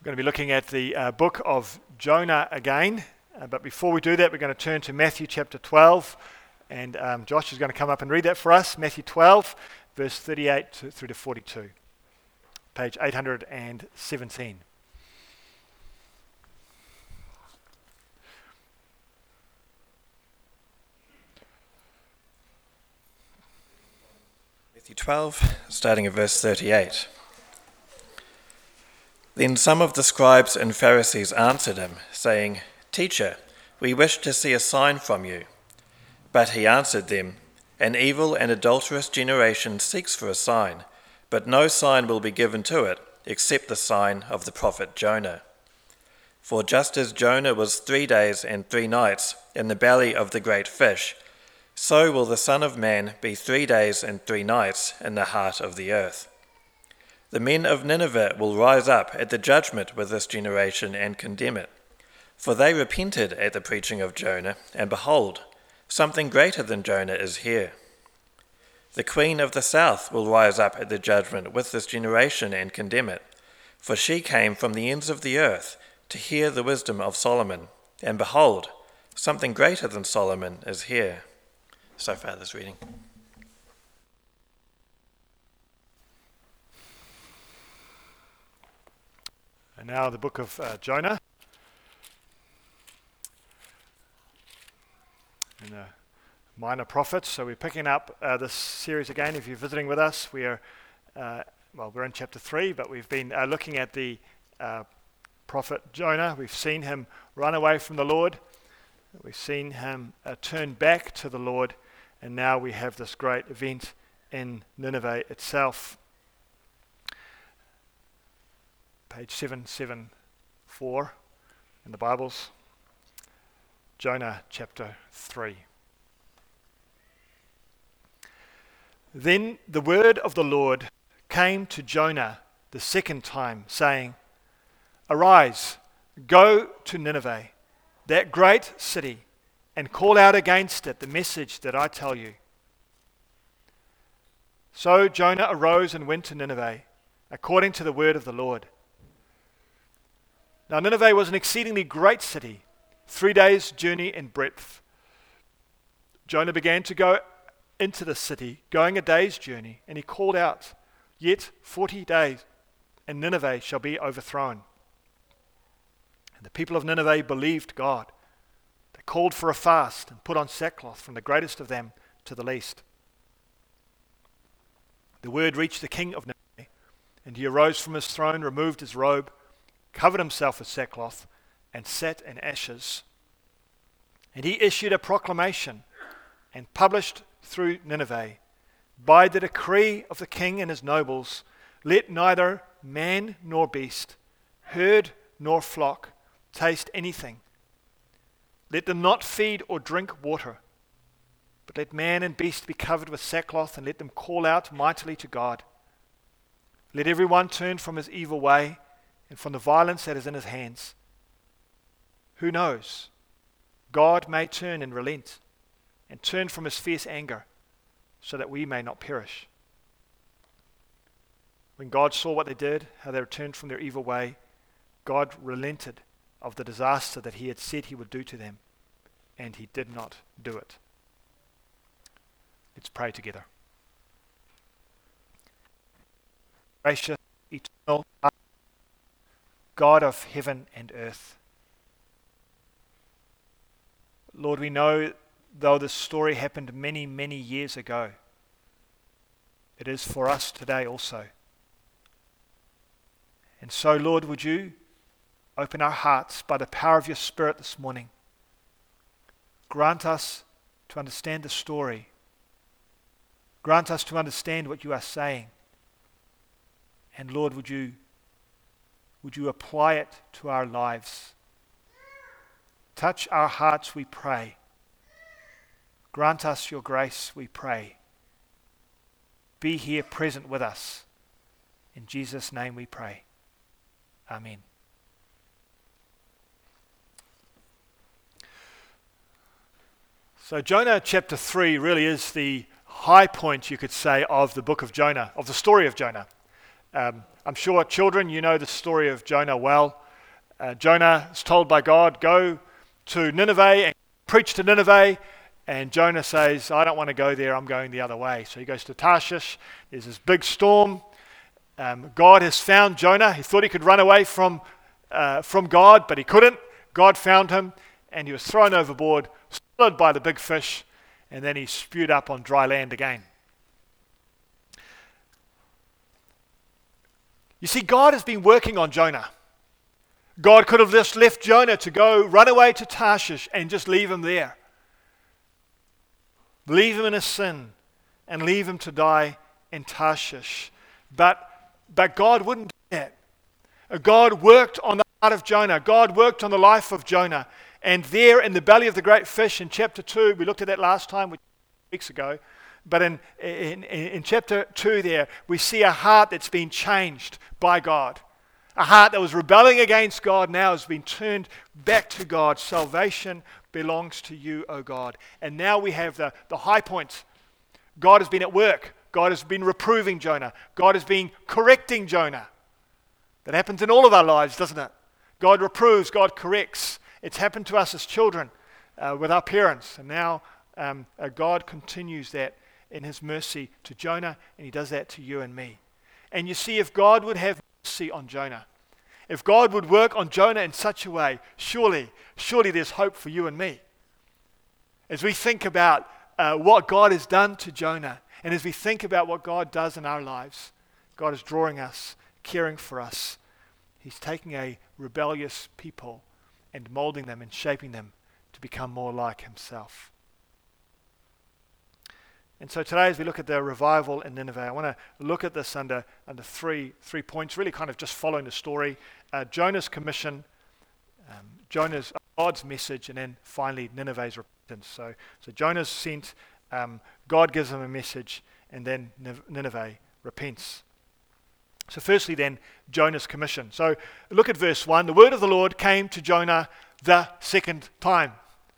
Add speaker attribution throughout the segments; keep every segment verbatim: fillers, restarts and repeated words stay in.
Speaker 1: We're going to be looking at the uh, book of Jonah again, uh, but before we do that, we're going to turn to Matthew chapter twelve, and um, Josh is going to come up and read that for us. Matthew twelve, verse thirty-eight to, through to forty-two, page eight hundred seventeen.
Speaker 2: Matthew twelve, starting at verse thirty-eight. Then some of the scribes and Pharisees answered him, saying, "Teacher, we wish to see a sign from you." But he answered them, "An evil and adulterous generation seeks for a sign, but no sign will be given to it, except the sign of the prophet Jonah. For just as Jonah was three days and three nights in the belly of the great fish, so will the Son of Man be three days and three nights in the heart of the earth. The men of Nineveh will rise up at the judgment with this generation and condemn it. For they repented at the preaching of Jonah, and behold, something greater than Jonah is here. The queen of the south will rise up at the judgment with this generation and condemn it. For she came from the ends of the earth to hear the wisdom of Solomon, and behold, something greater than Solomon is here." So far this reading.
Speaker 1: And now the book of uh, Jonah. And the minor prophets. So we're picking up uh, this series again. If you're visiting with us, we are, uh, well, we're in chapter three, but we've been uh, looking at the uh, prophet Jonah. We've seen him run away from the Lord. We've seen him uh, turn back to the Lord. And now we have this great event in Nineveh itself. Page seven seventy-four in the Bibles. Jonah chapter three. Then the word of the Lord came to Jonah the second time, saying, "Arise, go to Nineveh, that great city, and call out against it the message that I tell you." So Jonah arose and went to Nineveh, according to the word of the Lord. Now Nineveh was an exceedingly great city, three days' journey in breadth. Jonah began to go into the city, going a day's journey, and he called out, "Yet forty days, and Nineveh shall be overthrown." And the people of Nineveh believed God. They called for a fast and put on sackcloth, from the greatest of them to the least. The word reached the king of Nineveh, and he arose from his throne, removed his robe, covered himself with sackcloth, and sat in ashes. And he issued a proclamation and published through Nineveh, "By the decree of the king and his nobles, let neither man nor beast, herd nor flock, taste anything. Let them not feed or drink water, but let man and beast be covered with sackcloth, and let them call out mightily to God. Let everyone turn from his evil way and from the violence that is in his hands. Who knows? God may turn and relent, and turn from his fierce anger, so that we may not perish." When God saw what they did, how they returned from their evil way, God relented of the disaster that he had said he would do to them, and he did not do it. Let's pray together. Gracious, eternal God of heaven and earth, Lord, we know, though this story happened many, many years ago, it is for us today also. And so, Lord, would you open our hearts by the power of your Spirit this morning. Grant us to understand the story. Grant us to understand what you are saying. And Lord, would you, would you apply it to our lives? Touch our hearts, we pray. Grant us your grace, we pray. Be here present with us. In Jesus' name we pray. Amen. So Jonah chapter three really is the high point, you could say, of the book of Jonah, of the story of Jonah. Um, I'm sure children, you know the story of Jonah well. Uh, Jonah is told by God, go to Nineveh and preach to Nineveh. And Jonah says, I don't want to go there, I'm going the other way. So he goes to Tarshish, there's this big storm. Um, God has found Jonah. He thought he could run away from, uh, from God, but he couldn't. God found him, and he was thrown overboard, swallowed by the big fish, and then he spewed up on dry land again. You see, God has been working on Jonah. God could have just left Jonah to go run away to Tarshish and just leave him there. Leave him in his sin and leave him to die in Tarshish. But, but God wouldn't do that. God worked on the heart of Jonah. God worked on the life of Jonah. And there in the belly of the great fish in chapter two, we looked at that last time, which was weeks ago, but in, in, in chapter two there, we see a heart that's been changed by God. A heart that was rebelling against God now has been turned back to God. Salvation belongs to you, O God. And now we have the, the high point. God has been at work. God has been reproving Jonah. God has been correcting Jonah. That happens in all of our lives, doesn't it? God reproves, God corrects. It's happened to us as children uh, with our parents. And now um, uh, God continues that in his mercy to Jonah, and he does that to you and me. And you see, if God would have mercy on Jonah, if God would work on Jonah in such a way, surely, surely there's hope for you and me. As we think about uh, what God has done to Jonah, and as we think about what God does in our lives, God is drawing us, caring for us. He's taking a rebellious people and molding them and shaping them to become more like himself. And so today, as we look at the revival in Nineveh, I want to look at this under, under three, three points, really kind of just following the story. Uh, Jonah's commission, um, Jonah's God's message, and then finally Nineveh's repentance. So, so Jonah's sent, um, God gives him a message, and then Nineveh repents. So firstly then, Jonah's commission. So look at verse one. The word of the Lord came to Jonah the second time.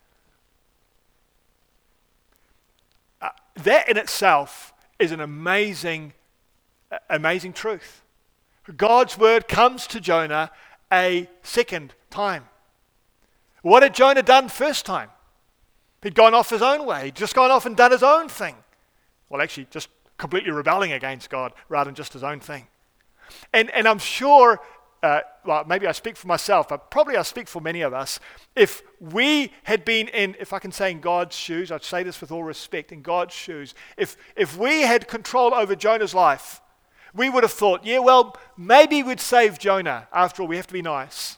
Speaker 1: Uh, that in itself is an amazing, uh, amazing truth. God's word comes to Jonah a second time. What had Jonah done first time? He'd gone off his own way. He'd just gone off and done his own thing. Well, actually, just completely rebelling against God rather than just his own thing. And and I'm sure, uh, well, maybe I speak for myself, but probably I speak for many of us. If we had been in, if I can say in God's shoes, I'd say this with all respect, in God's shoes, if if we had control over Jonah's life, we would have thought, yeah, well, maybe we'd save Jonah. After all, we have to be nice.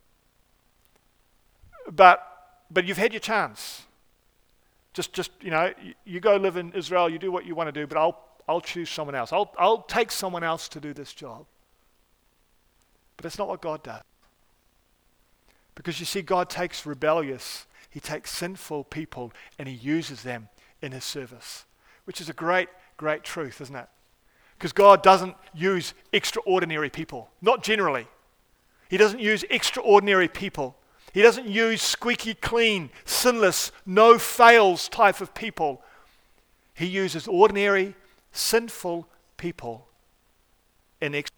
Speaker 1: But but you've had your chance. Just just you know, you, you go live in Israel, you do what you want to do, but I'll I'll choose someone else. I'll I'll take someone else to do this job. But that's not what God does. Because you see, God takes rebellious, he takes sinful people and he uses them in his service. Which is a great, great truth, isn't it? Because God doesn't use extraordinary people. Not generally. He doesn't use extraordinary people. He doesn't use squeaky clean, sinless, no fails type of people. He uses ordinary, sinful people in ex-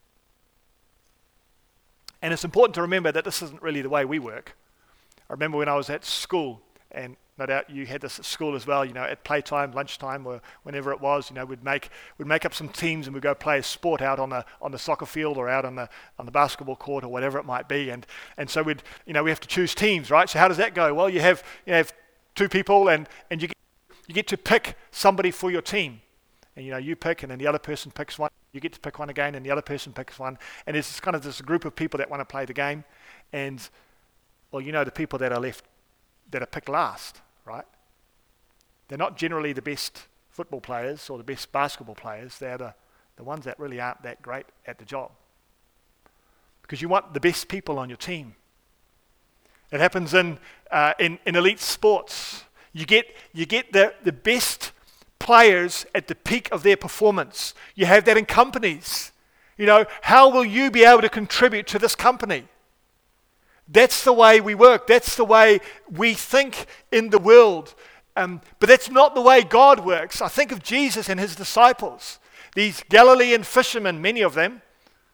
Speaker 1: And it's important to remember that this isn't really the way we work. I remember when I was at school, and no doubt you had this at school as well, you know, at playtime, lunchtime, or whenever it was, you know, we'd make we'd make up some teams and we'd go play a sport out on the on the soccer field or out on the on the basketball court or whatever it might be. And and so we'd, you know, we have to choose teams, right? So how does that go? Well, you have you have two people and, and you get, you get to pick somebody for your team. And you know, you pick and then the other person picks one. You get to pick one again and the other person picks one. And it's kind of this group of people that want to play the game. And well, you know, the people that are left that are picked last, right? They're not generally the best football players or the best basketball players. They're the, the ones that really aren't that great at the job. Because you want the best people on your team. It happens in uh, in, in elite sports. You get you get the, the best players at the peak of their performance. You have that in companies. You know, how will you be able to contribute to this company? That's the way we work. That's the way we think in the world. Um, but that's not the way God works. I think of Jesus and his disciples, these Galilean fishermen, many of them,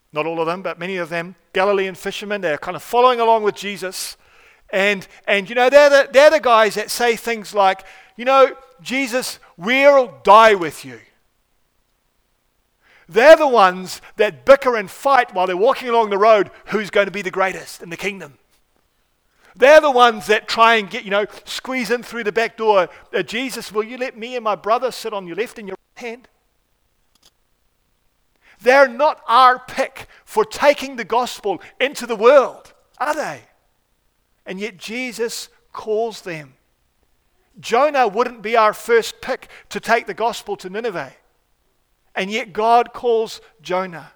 Speaker 1: not all of them, but many of them, Galilean fishermen. They're kind of following along with Jesus. And, and you know, they're the, they're the guys that say things like, you know, Jesus, we'll die with you. They're the ones that bicker and fight while they're walking along the road who's going to be the greatest in the kingdom. They're the ones that try and get, you know, squeeze in through the back door. Uh, Jesus, will you let me and my brother sit on your left and your right hand? They're not our pick for taking the gospel into the world, are they? And yet Jesus calls them. Jonah wouldn't be our first pick to take the gospel to Nineveh. And yet God calls Jonah.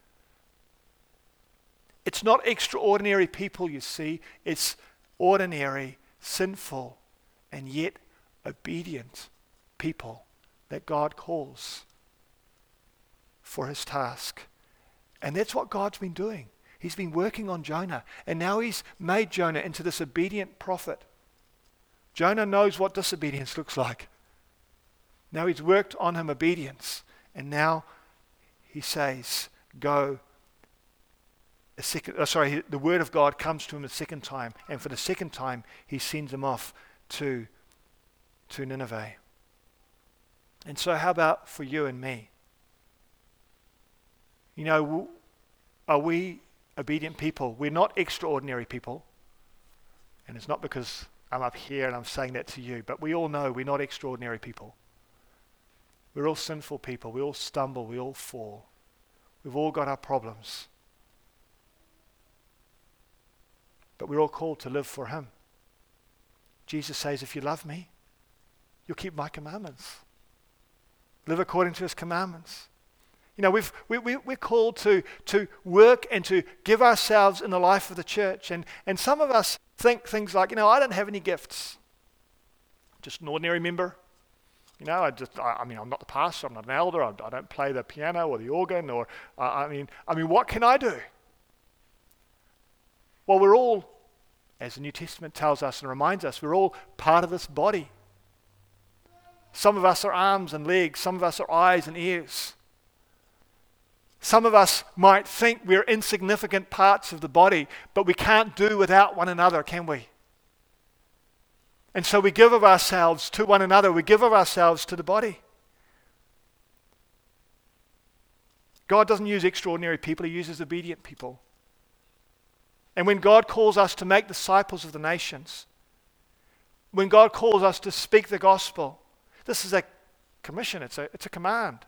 Speaker 1: It's not extraordinary people, you see. It's ordinary, sinful, and yet obedient people that God calls for his task. And that's what God's been doing. He's been working on Jonah. And now he's made Jonah into this obedient prophet. Jonah knows what disobedience looks like. Now he's worked on him obedience. And now he says, go. A second, oh, sorry, the word of God comes to him a second time. And for the second time, he sends him off to, to Nineveh. And so how about for you and me? You know, are we obedient people? We're not extraordinary people. And it's not because I'm up here and I'm saying that to you, but we all know we're not extraordinary people. We're all sinful people. We all stumble. We all fall. We've all got our problems. But we're all called to live for him. Jesus says, if you love me, you'll keep my commandments. Live according to his commandments. You know, we've, we, we, we're called to, to work and to give ourselves in the life of the church. And, and some of us think things like, you know, I don't have any gifts. Just an ordinary member. You know, I just, I, I mean, I'm not the pastor, I'm not an elder, I, I don't play the piano or the organ, or, uh, I mean, I mean, what can I do? Well, we're all, as the New Testament tells us and reminds us, we're all part of this body. Some of us are arms and legs, some of us are eyes and ears. Some of us might think we're insignificant parts of the body, but we can't do without one another, can we? And so we give of ourselves to one another. We give of ourselves to the body. God doesn't use extraordinary people. He uses obedient people. And when God calls us to make disciples of the nations, when God calls us to speak the gospel, this is a commission. It's a, it's a command.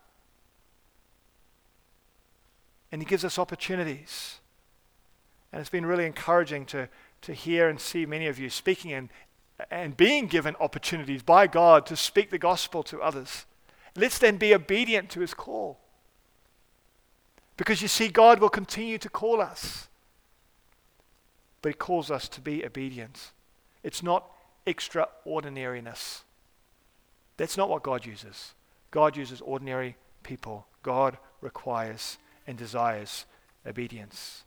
Speaker 1: And he gives us opportunities. And it's been really encouraging to, to hear and see many of you speaking and, and being given opportunities by God to speak the gospel to others. Let's then be obedient to his call. Because you see, God will continue to call us. But he calls us to be obedient. It's not extraordinariness. That's not what God uses. God uses ordinary people. God requires and desires obedience.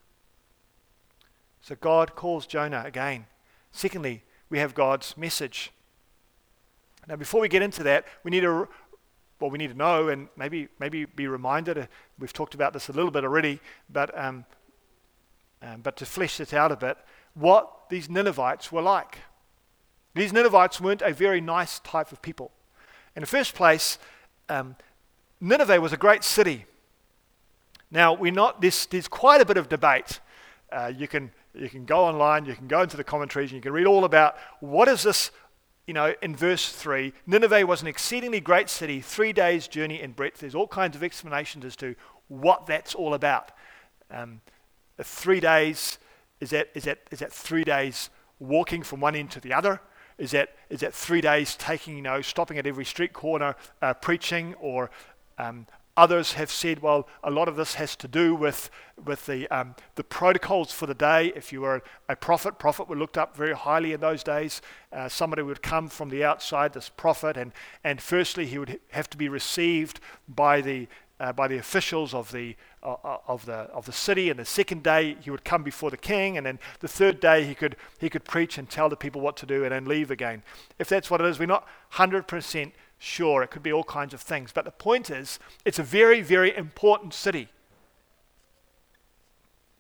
Speaker 1: So God calls Jonah again. Secondly, we have God's message. Now, before we get into that, we need to, well, we need to know and maybe maybe be reminded. Uh, we've talked about this a little bit already, but um, um, but to flesh this out a bit, what these Ninevites were like. These Ninevites weren't a very nice type of people. In the first place, um, Nineveh was a great city. Now, we're not. There's, there's quite a bit of debate. Uh, you can you can go online, you can go into the commentaries, and you can read all about what is this. You know, in verse three, Nineveh was an exceedingly great city, three days' journey in breadth. There's all kinds of explanations as to what that's all about. Um, the three days is that is that is that three days walking from one end to the other? Is that is that three days taking, you know, stopping at every street corner, uh, preaching, or um, others have said, well, a lot of this has to do with with the um, the protocols for the day. If you were a prophet, prophet were looked up very highly in those days. Uh, somebody would come from the outside, this prophet, and and firstly he would have to be received by the uh, by the officials of the uh, of the of the city. And the second day he would come before the king, and then the third day he could he could preach and tell the people what to do, and then leave again. If that's what it is, we're not one hundred percent sure. It could be all kinds of things. But the point is, it's a very, very important city.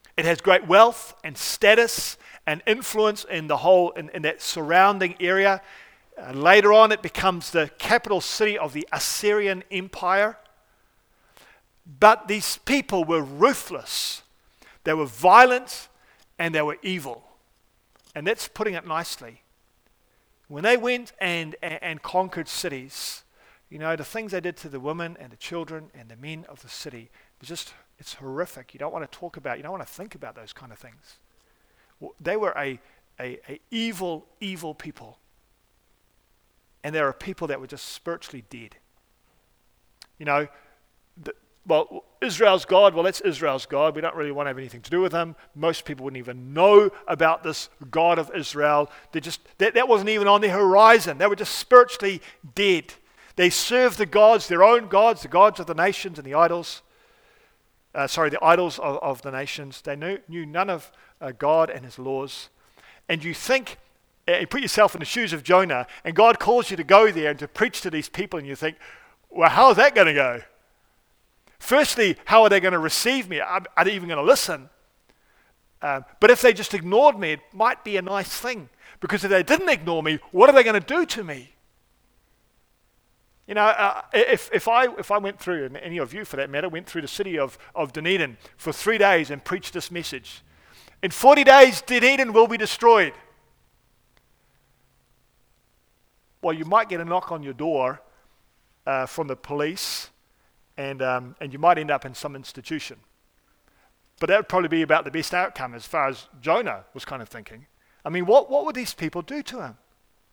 Speaker 1: It has great wealth and status and influence in the whole, in, in that surrounding area. Uh, later on, it becomes the capital city of the Assyrian Empire. But these people were ruthless. They were violent and they were evil. And that's putting it nicely. When they went and, and, and conquered cities, you know, the things they did to the women and the children and the men of the city was just, it's horrific. You don't want to talk about, you don't want to think about those kind of things. Well, they were a, a, a evil, evil people. And there are people that were just spiritually dead. You know, the, well, Israel's God, well, that's Israel's God. We don't really want to have anything to do with him. Most people wouldn't even know about this God of Israel. They just that, that wasn't even on their horizon. They were just spiritually dead. They served the gods, their own gods, the gods of the nations and the idols. Uh, sorry, the idols of, of the nations. They knew, knew none of uh, God and his laws. And you think, uh, you put yourself in the shoes of Jonah, and God calls you to go there and to preach to these people, and you think, well, how is that going to go? Firstly, how are they going to receive me? Are, are they even going to listen? Um, but if they just ignored me, it might be a nice thing. Because if they didn't ignore me, what are they going to do to me? You know, uh, if, if, I, if I went through, and any of you for that matter, went through the city of, of Dunedin for three days and preached this message, in forty days, Dunedin will be destroyed. Well, you might get a knock on your door uh, from the police, And, um, and you might end up in some institution. But that would probably be about the best outcome as far as Jonah was kind of thinking. I mean, what, what would these people do to him?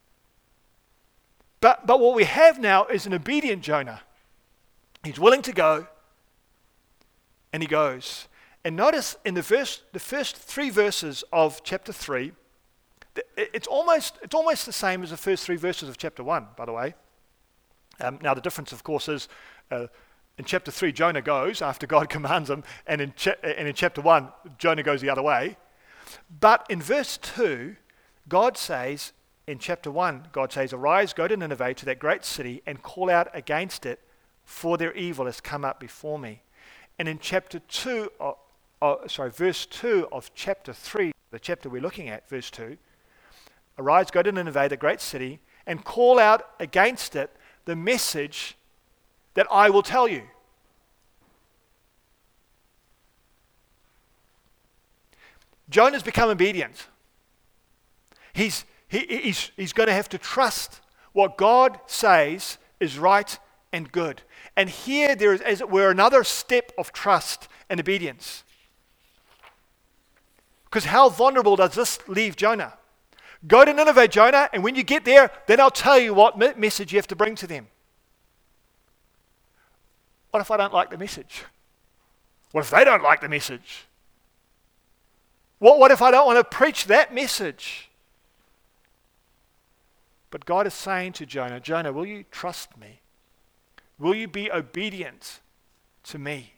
Speaker 1: But, but what we have now is an obedient Jonah. He's willing to go, and he goes. And notice in the verse, the first three verses of chapter three, it's almost, it's almost the same as the first three verses of chapter one, by the way. Um, now, the difference, of course, is uh, in chapter three, Jonah goes after God commands him, and in, cha- and in chapter one, Jonah goes the other way. But in verse two, God says, in chapter one, God says, "Arise, go to Nineveh, to that great city, and call out against it, for their evil has come up before me." And in chapter two, uh, uh, sorry, verse two of chapter three, the chapter we're looking at, verse two, "Arise, go to Nineveh, the great city, and call out against it the message that I will tell you." Jonah's become obedient. He's, he, he's, he's going to have to trust what God says is right and good. And here there is, as it were, another step of trust and obedience. Because how vulnerable does this leave Jonah? Go to Nineveh, Jonah, and when you get there, then I'll tell you what me- message you have to bring to them. What if I don't like the message? What if they don't like the message? What, what if I don't want to preach that message? But God is saying to Jonah, Jonah, will you trust me? Will you be obedient to me?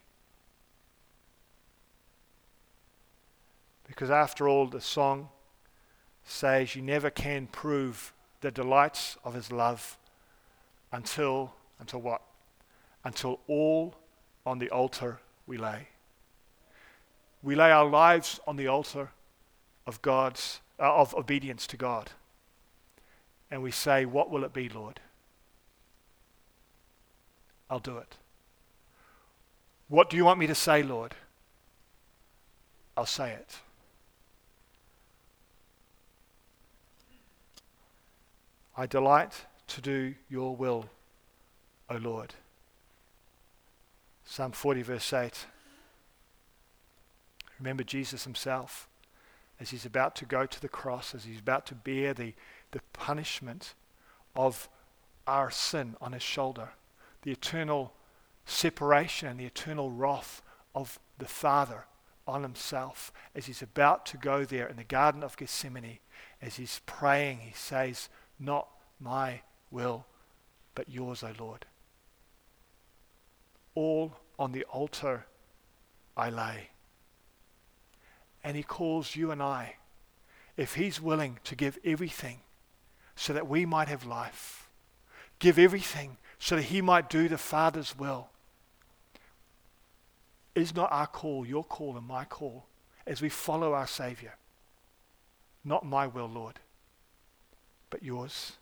Speaker 1: Because after all, the song says you never can prove the delights of his love until, until what? Until all on the altar we lay. We lay our lives on the altar of God's, uh, of obedience to God. And we say, what will it be, Lord? I'll do it. What do you want me to say, Lord? I'll say it. I delight to do your will, O Lord. Psalm forty, verse eight. Remember Jesus himself as he's about to go to the cross, as he's about to bear the, the punishment of our sin on his shoulder, the eternal separation and the eternal wrath of the Father on himself. As he's about to go there in the Garden of Gethsemane, as he's praying, he says, not my will, but yours, O Lord. All on the altar I lay. And he calls you and I, if he's willing to give everything so that we might have life, give everything so that he might do the Father's will. Is not our call, your call and my call, as we follow our Savior. Not my will, Lord, but yours.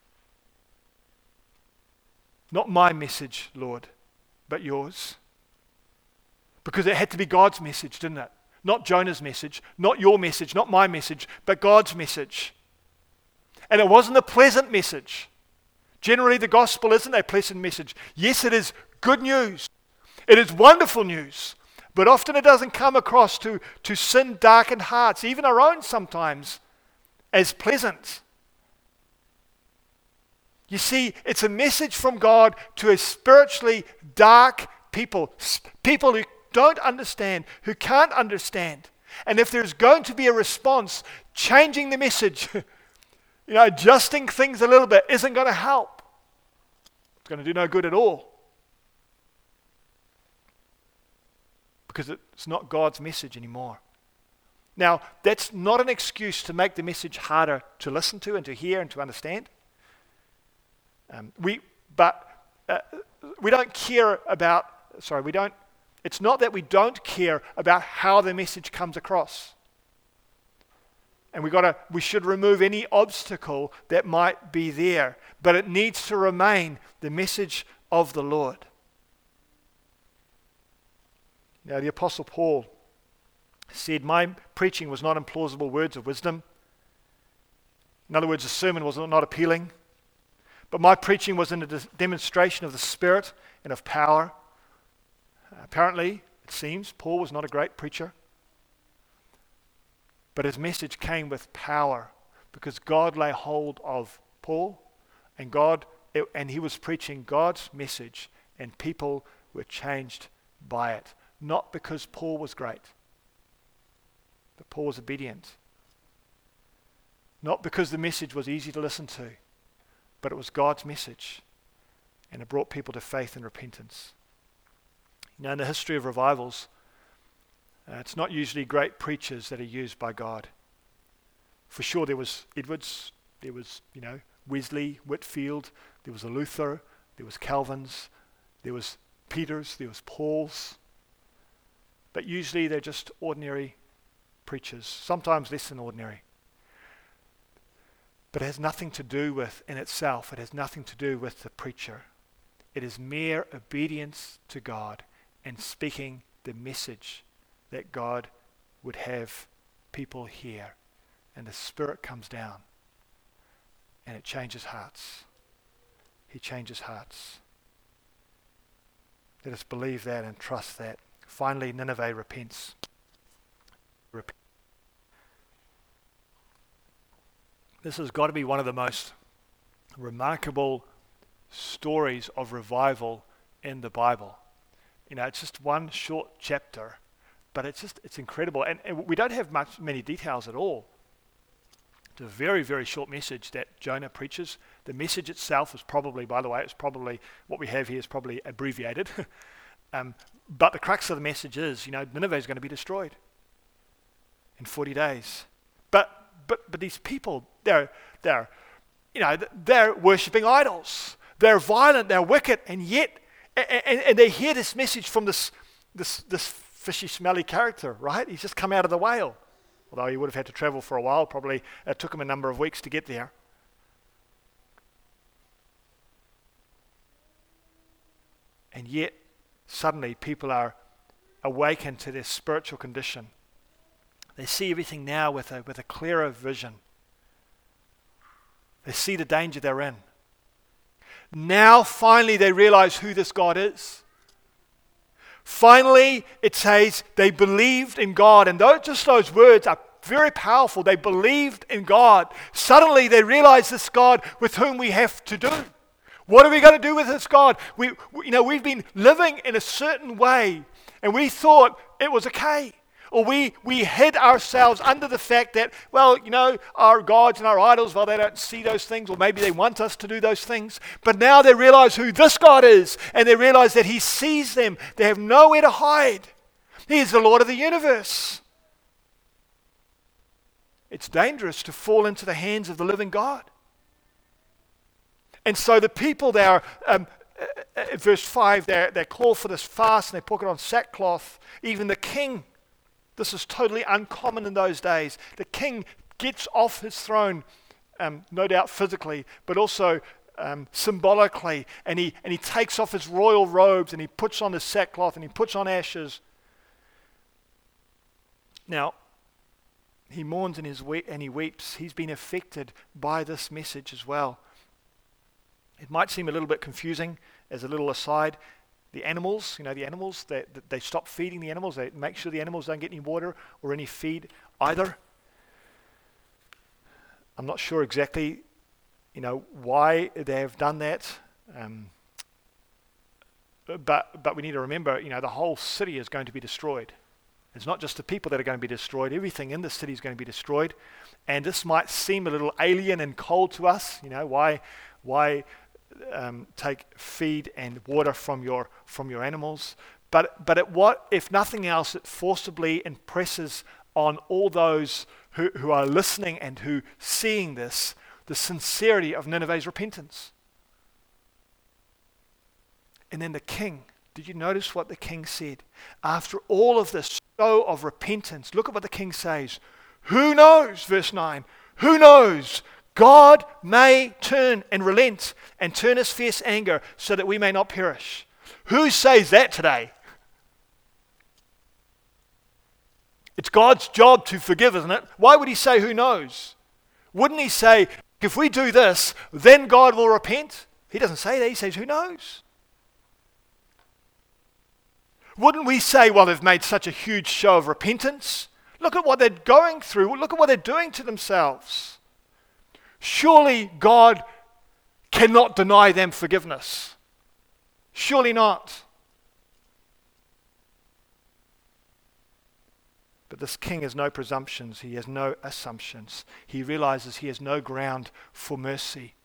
Speaker 1: Not my message, Lord, but yours. Because it had to be God's message, didn't it? Not Jonah's message, not your message, not my message, but God's message. And it wasn't a pleasant message. Generally, the gospel isn't a pleasant message. Yes, it is good news. It is wonderful news. But often it doesn't come across to, to sin-darkened hearts, even our own sometimes, as pleasant. You see, it's a message from God to a spiritually dark people, people who don't understand, who can't understand. And if there's going to be a response, changing the message, you know, adjusting things a little bit isn't going to help. It's going to do no good at all. Because it's not God's message anymore. Now, that's not an excuse to make the message harder to listen to and to hear and to understand. Um, we, but uh, we don't care about, sorry, we don't, it's not that we don't care about how the message comes across. And we gotta, we should remove any obstacle that might be there. But it needs to remain the message of the Lord. Now, the Apostle Paul said, my preaching was not in plausible words of wisdom. In other words, the sermon was not appealing. But my preaching was in a de- demonstration of the Spirit and of power. Uh, apparently, it seems, Paul was not a great preacher. But his message came with power because God lay hold of Paul and God, it, and he was preaching God's message and people were changed by it. Not because Paul was great, but Paul was obedient. Not because the message was easy to listen to, but it was God's message and it brought people to faith and repentance. You know, in the history of revivals, uh, it's not usually great preachers that are used by God. For sure there was Edwards, there was, you know, Wesley, Whitfield, there was a Luther, there was Calvin's, there was Peter's, there was Paul's. But usually they're just ordinary preachers, sometimes less than ordinary. But it has nothing to do with, in itself, it has nothing to do with the preacher. It is mere obedience to God and speaking the message that God would have people hear. And the Spirit comes down and it changes hearts. He changes hearts. Let us believe that and trust that. Finally, Nineveh repents. Rep- This has got to be one of the most remarkable stories of revival in the Bible. You know, it's just one short chapter, but it's just, it's incredible. And, and we don't have much, many details at all. It's a very, very short message that Jonah preaches. The message itself is probably, by the way, it's probably, what we have here is probably abbreviated. um, but the crux of the message is, you know, Nineveh is going to be destroyed in forty days. But but but these people, they're they're you know they're worshipping idols. They're violent. They're wicked, and yet and, and they hear this message from this this this fishy, smelly character, right? He's just come out of the whale, although he would have had to travel for a while. Probably it took him a number of weeks to get there. And yet, suddenly, people are awakened to their spiritual condition. They see everything now with a with a clearer vision. They see the danger they're in. Now, finally, they realize who this God is. Finally, it says they believed in God, and those, just those words are very powerful. They believed in God. Suddenly, they realize this God with whom we have to do. What are we going to do with this God? We, we, you know, we've been living in a certain way, and we thought it was okay. Or we, we hid ourselves under the fact that, well, you know, our gods and our idols, well, they don't see those things, or maybe they want us to do those things. But now they realize who this God is, and they realize that He sees them. They have nowhere to hide. He is the Lord of the universe. It's dangerous to fall into the hands of the living God. And so the people there, um, uh, uh, verse five, they they call for this fast, and they put it on sackcloth. Even the king This is totally uncommon in those days. The king gets off his throne, um, no doubt physically, but also um, symbolically, and he, and he takes off his royal robes, and he puts on his sackcloth, and he puts on ashes. Now, he mourns and, his we- and he weeps. He's been affected by this message as well. It might seem a little bit confusing as a little aside. The animals, you know, the animals, they, they stop feeding the animals. They make sure the animals don't get any water or any feed either. I'm not sure exactly, you know, why they have done that. Um, but but we need to remember, you know, the whole city is going to be destroyed. It's not just the people that are going to be destroyed. Everything in the city is going to be destroyed. And this might seem a little alien and cold to us. You know, why why um, take feed and water from your from your animals? But but it, what if nothing else, it forcibly impresses on all those who, who are listening and who seeing this, the sincerity of Nineveh's repentance. And then the king, did you notice what the king said? After all of this show of repentance, look at what the king says. Who knows, verse nine, who knows? God may turn and relent and turn his fierce anger so that we may not perish. Who says that today? It's God's job to forgive, isn't it? Why would he say who knows? Wouldn't he say, if we do this, then God will repent? He doesn't say that. He says, who knows? Wouldn't we say, well, they've made such a huge show of repentance? Look at what they're going through. Look at what they're doing to themselves. Surely God cannot deny them forgiveness. Surely not. But this king has no presumptions. He has no assumptions. He realizes he has no ground for mercy.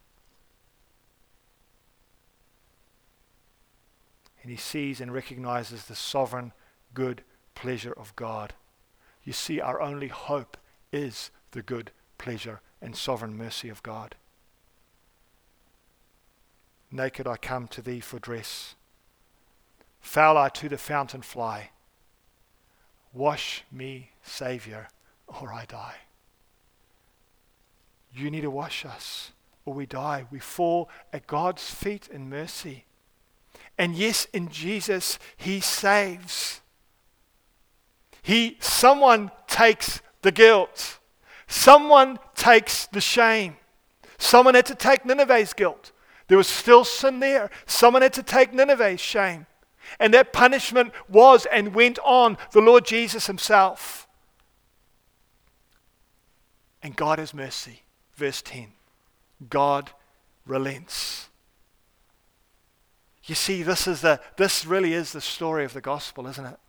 Speaker 1: And he sees and recognizes the sovereign good pleasure of God. You see, our only hope is the good pleasure and sovereign mercy of God. Naked I come to thee for dress. Foul I to the fountain fly. Wash me, Savior, or I die. You need to wash us, or we die. We fall at God's feet in mercy. And yes, in Jesus, he saves. He, someone takes the guilt. Someone takes the shame. Someone had to take Nineveh's guilt. There was still sin there. Someone had to take Nineveh's shame. And that punishment was and went on the Lord Jesus himself. And God has mercy. Verse ten. God relents. You see, this is the this really is the story of the gospel, isn't it?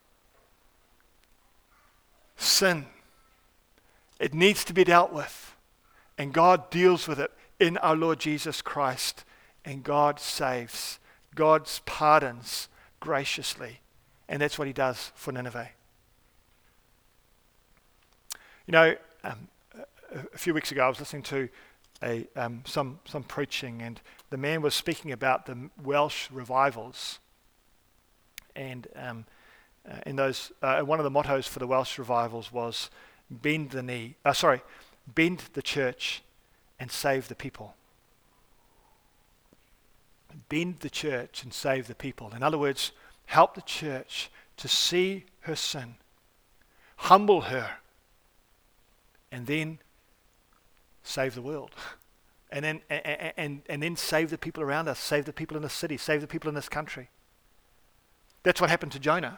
Speaker 1: Sin. It needs to be dealt with. And God deals with it in our Lord Jesus Christ. And God saves. God pardons graciously. And that's what he does for Nineveh. You know, um, a, a few weeks ago I was listening to a um, some some preaching, and the man was speaking about the Welsh revivals. And um, uh, in those, uh, one of the mottos for the Welsh revivals was bend the knee, uh, sorry, bend the church and save the people. Bend the church and save the people. In other words, help the church to see her sin, humble her, and then save the world. And then and, and, and then save the people around us, save the people in the city, save the people in this country. That's what happened to Jonah.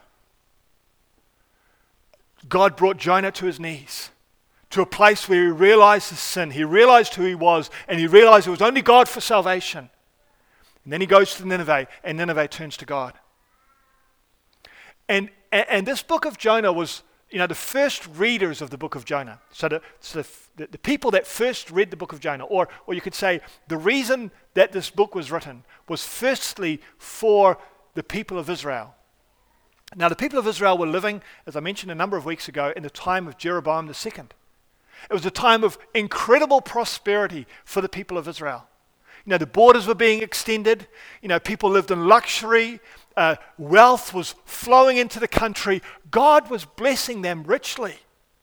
Speaker 1: God brought Jonah to his knees, to a place where he realized his sin, he realized who he was, and he realized it was only God for salvation. And then he goes to Nineveh, and Nineveh turns to God. And, and, and this book of Jonah was, you know, the first readers of the book of Jonah. So, the, so the, the people that first read the book of Jonah, or, or you could say the reason that this book was written was firstly for the people of Israel. Now, the people of Israel were living, as I mentioned a number of weeks ago, in the time of Jeroboam the second. It was a time of incredible prosperity for the people of Israel. You know, the borders were being extended. You know, people lived in luxury. uh, wealth was flowing into the country. God was blessing them richly.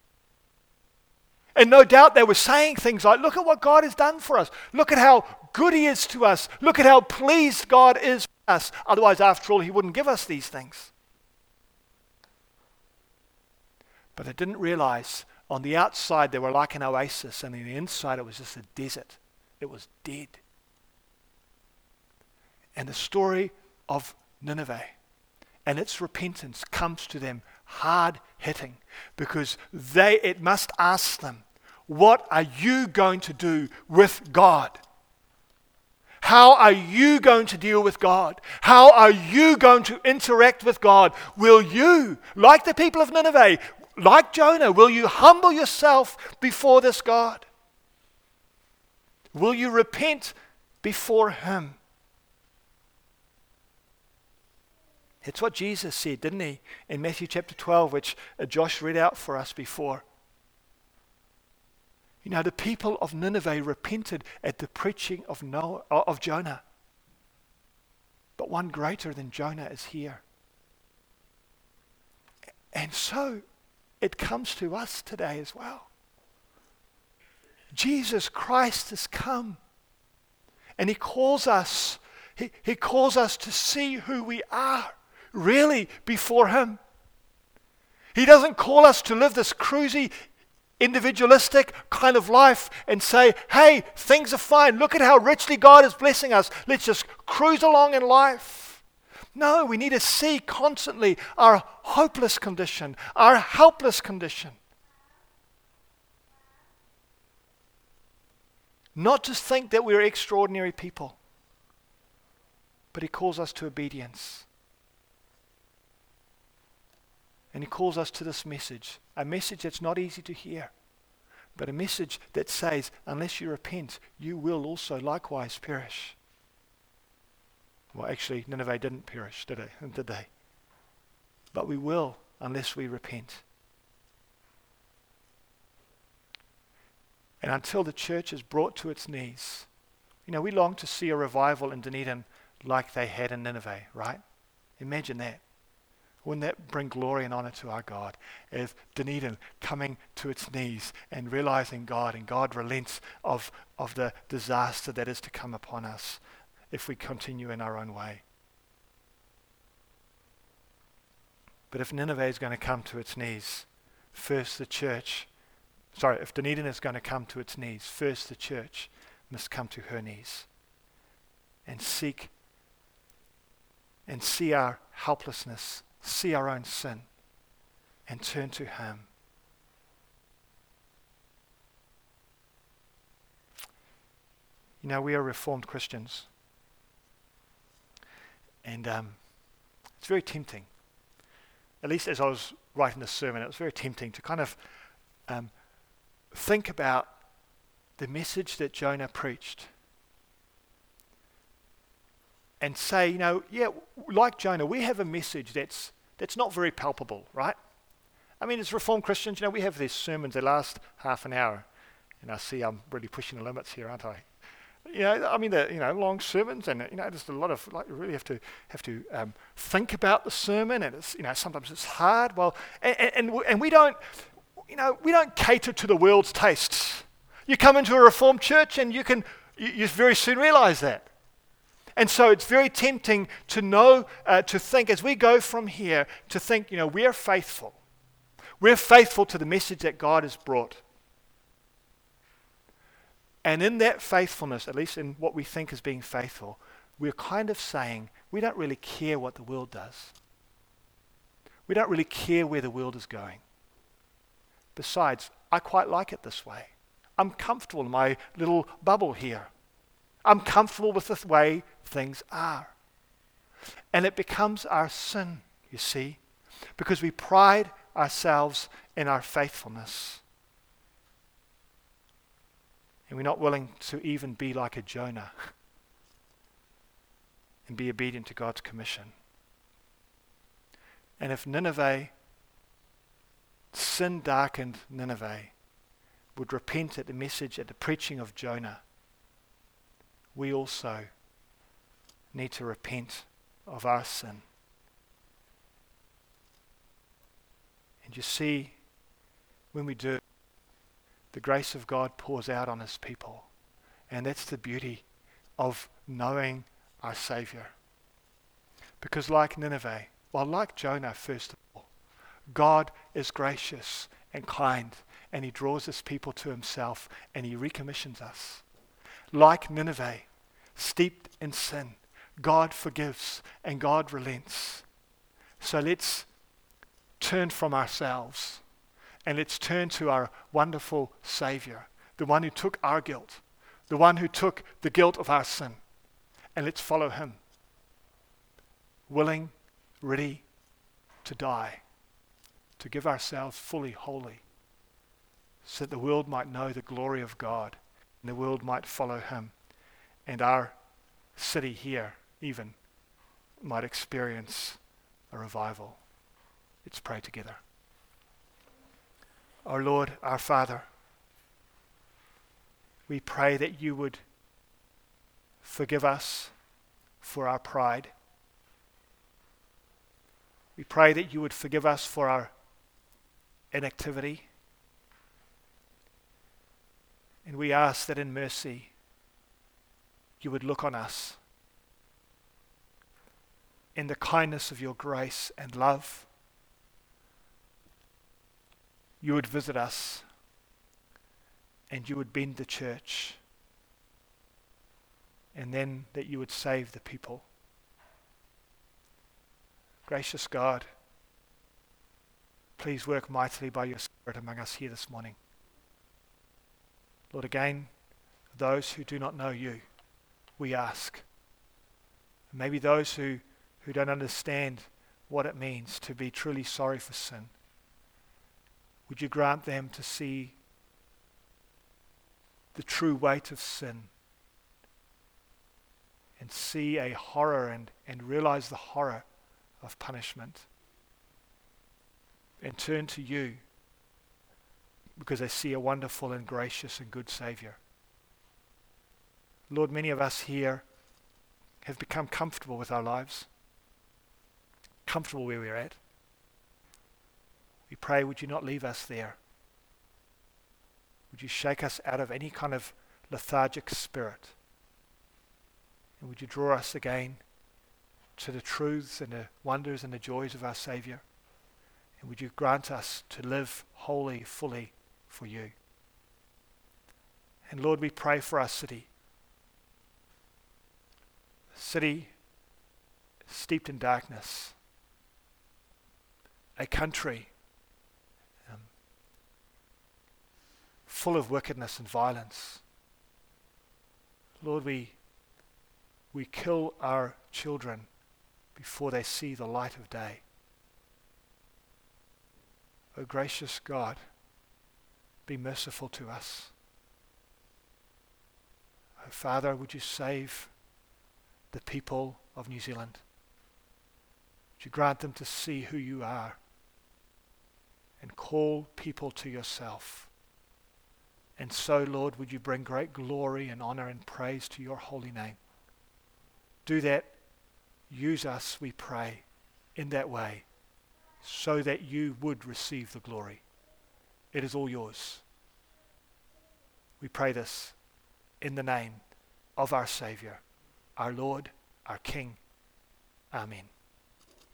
Speaker 1: And no doubt they were saying things like, look at what God has done for us. Look at how good he is to us. Look at how pleased God is with us. Otherwise, after all, he wouldn't give us these things. But they didn't realize on the outside they were like an oasis, and on the inside it was just a desert. It was dead. And the story of Nineveh and its repentance comes to them hard hitting, because they it must ask them, what are you going to do with God? How are you going to deal with God? How are you going to interact with God? Will you, like the people of Nineveh, like Jonah, will you humble yourself before this God? Will you repent before him? It's what Jesus said, didn't he, in Matthew chapter twelve, which uh, Josh read out for us before. You know, the people of Nineveh repented at the preaching of Noah, of Jonah. But one greater than Jonah is here. And so it comes to us today as well. Jesus Christ has come, and he calls us, he, he calls us to see who we are really before him. He doesn't call us to live this cruisy, individualistic kind of life and say, hey, things are fine. Look at how richly God is blessing us. Let's just cruise along in life. No, we need to see constantly our hopeless condition, our helpless condition. Not just think that we're extraordinary people, but he calls us to obedience. And he calls us to this message, a message that's not easy to hear, but a message that says, unless you repent, you will also likewise perish. Well, actually, Nineveh didn't perish, did they? Did they? But we will, unless we repent. And until the church is brought to its knees, you know, we long to see a revival in Dunedin like they had in Nineveh, right? Imagine that. Wouldn't that bring glory and honor to our God, as Dunedin coming to its knees and realizing God, and God relents of, of the disaster that is to come upon us if we continue in our own way. But if Nineveh is going to come to its knees, first the church, sorry, if Dunedin is going to come to its knees, first the church must come to her knees and seek and see our helplessness, see our own sin, and turn to him. You know, we are Reformed Christians. And um, it's very tempting, at least as I was writing this sermon, it was very tempting to kind of um, think about the message that Jonah preached and say, you know, yeah, like Jonah, we have a message that's that's not very palpable, right? I mean, as Reformed Christians, you know, we have these sermons that last half an hour, and I see I'm really pushing the limits here, aren't I? You know, I mean, the you know long sermons, and you know, just a lot of like you really have to have to um, think about the sermon, and it's you know sometimes it's hard. Well, and and and we don't, you know, we don't cater to the world's tastes. You come into a Reformed church, and you can you, you very soon realize that. And so it's very tempting to know, uh, to think as we go from here, to think, you know, we're faithful. We're faithful to the message that God has brought. And in that faithfulness, at least in what we think is being faithful, we're kind of saying we don't really care what the world does. We don't really care where the world is going. Besides, I quite like it this way. I'm comfortable in my little bubble here. I'm comfortable with the way things are. And it becomes our sin, you see, because we pride ourselves in our faithfulness. And we're not willing to even be like a Jonah and be obedient to God's commission. And if Nineveh, sin-darkened Nineveh, would repent at the message, at the preaching of Jonah, we also need to repent of our sin And you see, when we do, the grace of God pours out on his people. And that's the beauty of knowing our Savior. Because like Nineveh, well, like Jonah, first of all, God is gracious and kind, and he draws his people to himself, and he recommissions us. Like Nineveh, steeped in sin, God forgives and God relents. So let's turn from ourselves and let's turn to our wonderful Savior, the one who took our guilt, the one who took the guilt of our sin, and let's follow him, willing, ready to die, to give ourselves fully holy, so that the world might know the glory of God and the world might follow him, and our city here even might experience a revival. Let's pray together. Our Lord, our Father, we pray that you would forgive us for our pride. We pray that you would forgive us for our inactivity. And we ask that in mercy you would look on us in the kindness of your grace and love. You would visit us and you would bend the church, and then that you would save the people. Gracious God, please work mightily by your Spirit among us here this morning. Lord, again, those who do not know you, we ask. Maybe those who, who don't understand what it means to be truly sorry for sin, would you grant them to see the true weight of sin and see a horror and, and realize the horror of punishment and turn to you because they see a wonderful and gracious and good Savior. Lord, many of us here have become comfortable with our lives, comfortable where we're at. We pray, would you not leave us there? Would you shake us out of any kind of lethargic spirit? And would you draw us again to the truths and the wonders and the joys of our Savior? And would you grant us to live wholly, fully for you? And Lord, we pray for our city. A city steeped in darkness. A country um, full of wickedness and violence. Lord, we we kill our children before they see the light of day. O gracious God, be merciful to us. O Father, would you save the people of New Zealand? Would you grant them to see who you are and call people to yourself? And so, Lord, would you bring great glory and honor and praise to your holy name? Do that. Use us, we pray, in that way, so that you would receive the glory. It is all yours. We pray this in the name of our Savior, our Lord, our King. Amen.